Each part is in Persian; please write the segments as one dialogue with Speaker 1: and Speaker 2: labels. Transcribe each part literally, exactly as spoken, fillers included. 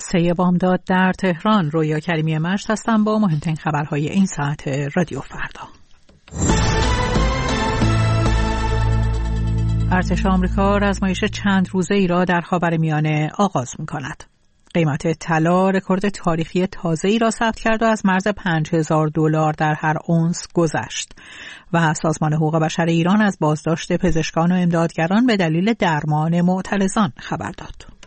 Speaker 1: سه بامداد در تهران. رویا کریمی مشت هستم با مهمترین خبرهای این ساعت رادیو فردا. ارتش آمریکا رزمایش چند روزه‌ای را در خاورمیانه آغاز می‌کند. قیمت طلا رکورد تاریخی تازه‌ای را ثبت کرد و از مرز پنج هزار دلار در هر اونس گذشت و سازمان حقوق بشر ایران از بازداشت پزشکان و امدادگران به دلیل درمان معترضان خبر داد.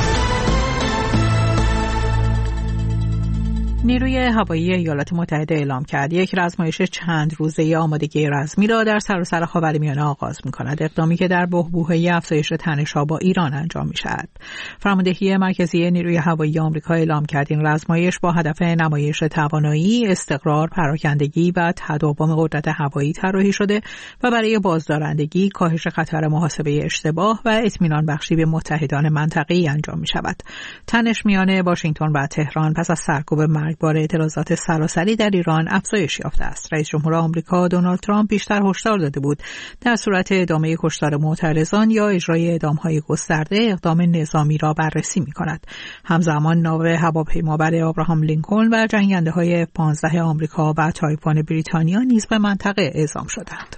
Speaker 1: نیروی هوایی ایالات متحده اعلام کرد یک رزمایش چند روزه آمادگی رزمی را در سراسر خاورمیانه آغاز می‌کند، اقدامی که در بحبوحه افزایش تنش‌ها با ایران انجام می‌شود. فرماندهی مرکزی نیروی هوایی آمریکا اعلام کرد این رزمایش با هدف نمایش توانایی، استقرار، پراکندگی و تداوم قدرت هوایی طراحی شده و برای بازدارندگی، کاهش خطر محاسبه اشتباه و اطمینان بخشی به متحدان منطقه‌ای انجام می‌شود. تنش میان واشنگتن و تهران پس از سرکوب بار اعتراضات سراسری در ایران افزایش یافته است. رئیس جمهور آمریکا دونالد ترامپ بیشتر هشدار داده بود در صورت ادامه کشتار معترضان یا اجرای اعدام‌های گسترده اقدام نظامی را بررسی می‌کند. همزمان ناو هواپیمابر ابراهام لینکلن و جنگنده‌های اف پانزده آمریکا و تایفون بریتانیا نیز به منطقه اعزام شدند.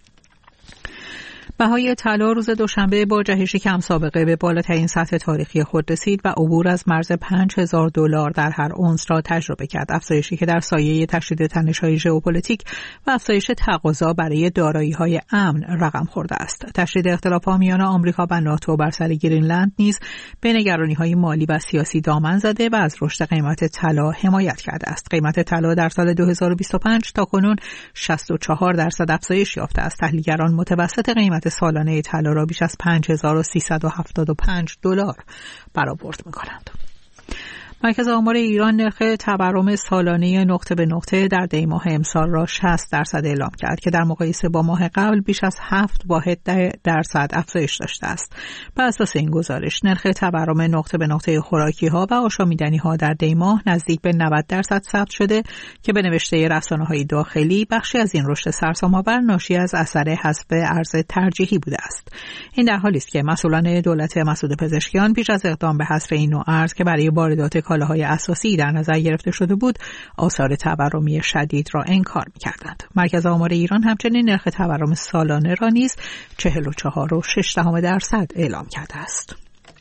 Speaker 1: بهای طلا روز دوشنبه با جهشی کم سابقه به بالاترین سطح تاریخی خود رسید و عبور از مرز پنج هزار دلار در هر اونس را تجربه کرد، افزایشی که در سایه تشدید تنش‌های ژئوپلیتیک و افزایش تقاضا برای دارایی‌های امن رقم خورده است. تشدید اختلافات میان آمریکا و ناتو بر سر گرینلند نیز به نگرانی‌های مالی و سیاسی دامن زده و از رشد قیمت طلا حمایت کرده است. قیمت طلا در سال دو هزار و بیست و پنج تاکنون شصت و چهار درصد افزایش یافته است. تحلیلگران متوسط قیمت سالانه طلا را بیش از پنج هزار و سیصد و هفتاد و پنج دلار برآورد می‌کنند. مرکز آمار ایران نرخ تورم سالانه نقطه به نقطه در دی ماه امسال را شصت درصد اعلام کرد که در مقایسه با ماه قبل بیش از هفت واحد درصد افزایش داشته است. بر اساس این گزارش نرخ تورم نقطه به نقطه خوراکی‌ها و آشامیدنی‌ها در دی ماه نزدیک به نود درصد ثبت شده که به نوشته رسانه‌های داخلی بخشی از این رشد سرسام‌آور ناشی از اثر حذف ارز ترجیحی بوده است. این در حالی است که مسئولان دولت مسعود پزشکیان پیش از اقدام به حذف این نوع ارز که برای واردات کالاهای اساسی در نظر گرفته شده بود، آثار تورمی شدید را انکار می‌کردند. مرکز آمار ایران همچنین نرخ تورم سالانه را نیز چهل و چهار و شش دهم درصد اعلام کرده است.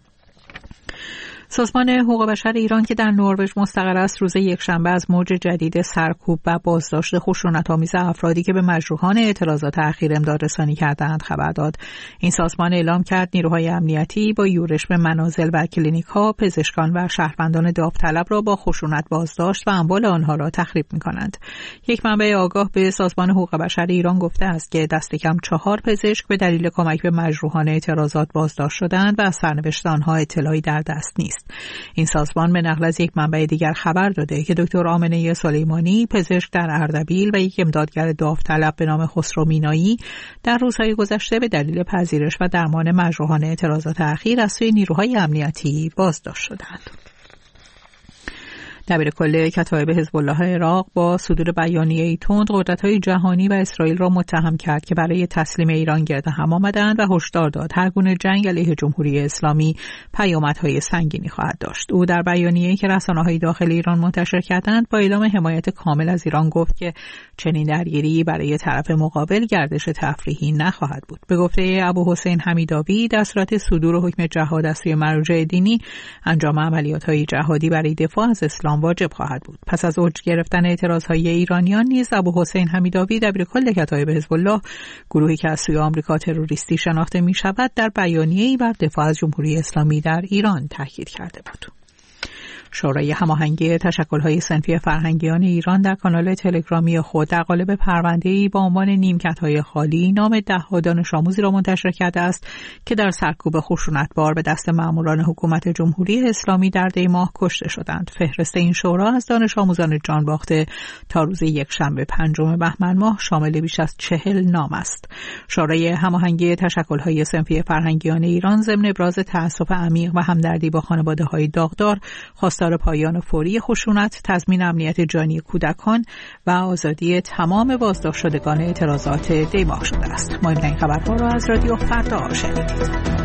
Speaker 1: سازمان حقوق بشر ایران که در نروژ مستقر است روز یکشنبه از موج جدید سرکوب و بازداشت خشونت‌آمیز افرادی که به مجروحان اعتراضات اخیر امدادرسانی کردند خبر داد. این سازمان اعلام کرد نیروهای امنیتی با یورش به منازل و کلینیک‌ها پزشکان و شهروندان داوطلب را با خشونت بازداشت و اموال آنها را تخریب می‌کنند. یک منبع آگاه به سازمان حقوق بشر ایران گفته است که دست کم چهار پزشک به دلیل کمک به مجروحان اعتراضات بازداشت شدند و از سرنوشت آنها اطلاعی در دست نیست. این سازمان به نقل از یک منبع دیگر خبر داده که دکتر آمنه سلیمانی پزشک در اردبیل و یک امدادگر داوطلب به نام خسرو مینایی در روزهای گذشته به دلیل پذیرش و درمان مجروحان اعتراضات اخیر از سوی نیروهای امنیتی بازداشت شدند. دبیر کل کتایب حزب الله عراق با صدور بیانیه‌ای تند قدرت‌های جهانی و اسرائیل را متهم کرد که برای تسلیم ایران گرد هم آمدند و هشدار داد هر گونه جنگ علیه جمهوری اسلامی پیامدهای سنگینی خواهد داشت. او در بیانیه‌ای که رسانه‌های داخل ایران منتشر کردند با اعلام حمایت کامل از ایران گفت که چنین درگیری برای طرف مقابل گردش تفریحی نخواهد بود. به گفته ابوحسین حمیداوی در صورت صدور حکم جهاد از سوی مراجع دینی انجام عملیات‌های جهادی برای دفاع از اسلام واجب خواهد بود. پس از اوج گرفتن اعتراضهای ایرانیان نیز ابوحسین حمیداوی دبیر کل کتایب حزب الله، گروهی که از سوی آمریکا تروریستی شناخته می شود، در بیانیه‌ای بر دفاع از جمهوری اسلامی در ایران تاکید کرده بود. شورای هماهنگی تشکل‌های صنفی فرهنگیان ایران در کانال تلگرامی خود در قالب پرونده‌ای با عنوان نیمکت‌های خالی نام ده‌ها دانش آموزی را منتشر کرده است که در سرکوب خشونتبار به دست ماموران حکومت جمهوری اسلامی در دی ماه کشته شدند. فهرست این شورا از دانش آموزان جانباخته تا روز یکشنبه پنجم بهمن ماه شامل بیش از چهل نام است. شورای هماهنگی تشکل‌های صنفی فرهنگیان ایران ضمن ابراز تأسف عمیق و همدردی با خانواده‌های داغدار خواستار پایان فوری خشونت، تضمین امنیت جانی کودکان و آزادی تمام بازداشت شدگان اعتراضات دی ماه شده است. مهمترین خبرها را از رادیو فردا شنیدید.